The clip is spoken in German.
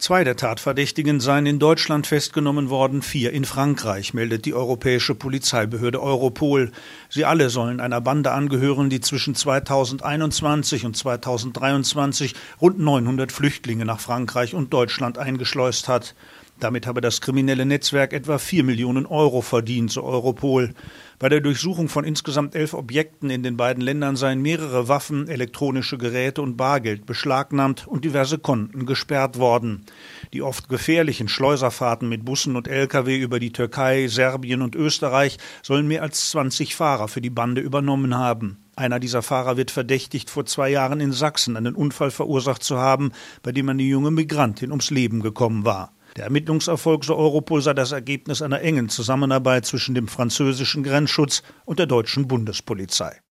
2 der Tatverdächtigen seien in Deutschland festgenommen worden, 4 in Frankreich, meldet die europäische Polizeibehörde Europol. Sie alle sollen einer Bande angehören, die zwischen 2021 und 2023 rund 900 Flüchtlinge nach Frankreich und Deutschland eingeschleust hat. Damit habe das kriminelle Netzwerk etwa 4 Millionen Euro verdient, so Europol. Bei der Durchsuchung von insgesamt 11 Objekten in den beiden Ländern seien mehrere Waffen, elektronische Geräte und Bargeld beschlagnahmt und diverse Konten gesperrt worden. Die oft gefährlichen Schleuserfahrten mit Bussen und Lkw über die Türkei, Serbien und Österreich sollen mehr als 20 Fahrer für die Bande übernommen haben. Einer dieser Fahrer wird verdächtigt, vor 2 Jahren in Sachsen einen Unfall verursacht zu haben, bei dem eine junge Migrantin ums Leben gekommen war. Der Ermittlungserfolg, so Europol, sei das Ergebnis einer engen Zusammenarbeit zwischen dem französischen Grenzschutz und der deutschen Bundespolizei.